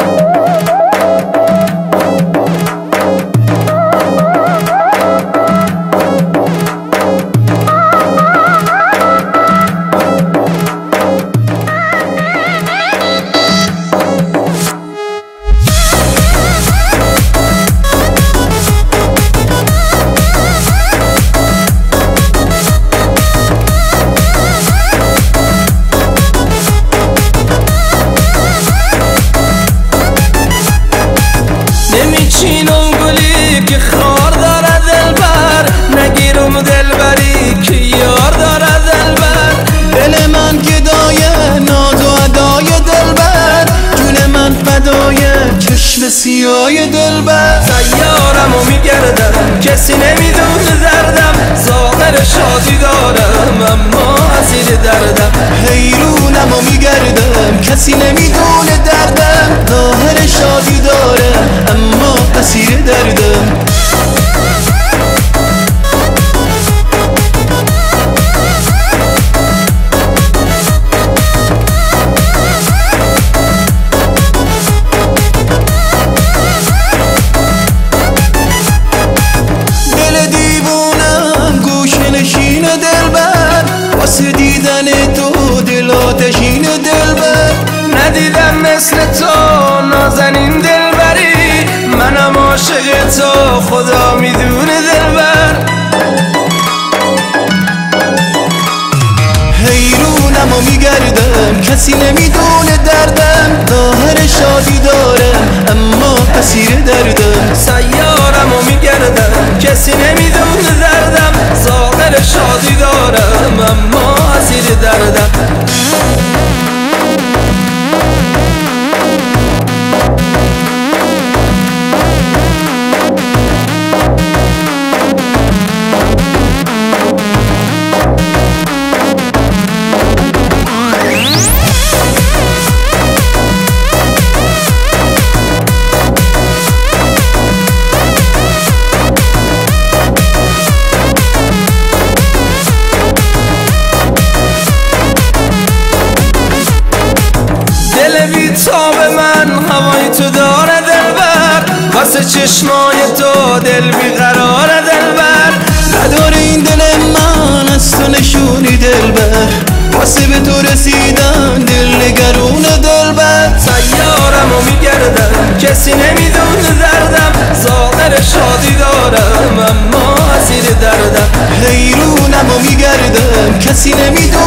نمیچینم گلی که خار داره دلبر، نگیرم دلبری که یار داره دلبر. دل من گدای ناز و ادای دلبر، جون من فدای چشم سیای دلبر. سیارمو میگردم کسی نمیدونه دردم، ظاهر شادی دارم اما اسیر دردم. حیرونمو میگردم کسی نمیدونه دردم، ظاهر شادی دارم اما اسیر دردم. دل دیوونم گوشه نشین دلبر، واسه دیدن تو دل آتشین دلبر. ندیدم مثل تو نازنین دلبری، منم عاشق تو خدا میدونه دلبر. حیرونمو میگردم کسی نمیدونه دردم، ظاهر شادی دارم اما اسیر دردم. سیارمو میگردم کسی نمیدونه دردم، ظاهر شادی دارم اما اسیر دردم. تاب من هوای تو داره دلبر، واسه چشمای تو دل بیقرار دلبر. نداره این دل من از تو نشونی دلبر، واسه به تو رسیدن دل نگرون دلبر. سیارمو میگردم کسی نمیدونه دردم، ظاهر شادی دارم اما اسیر دردم. حیرونمو میگردم کسی نمیدونه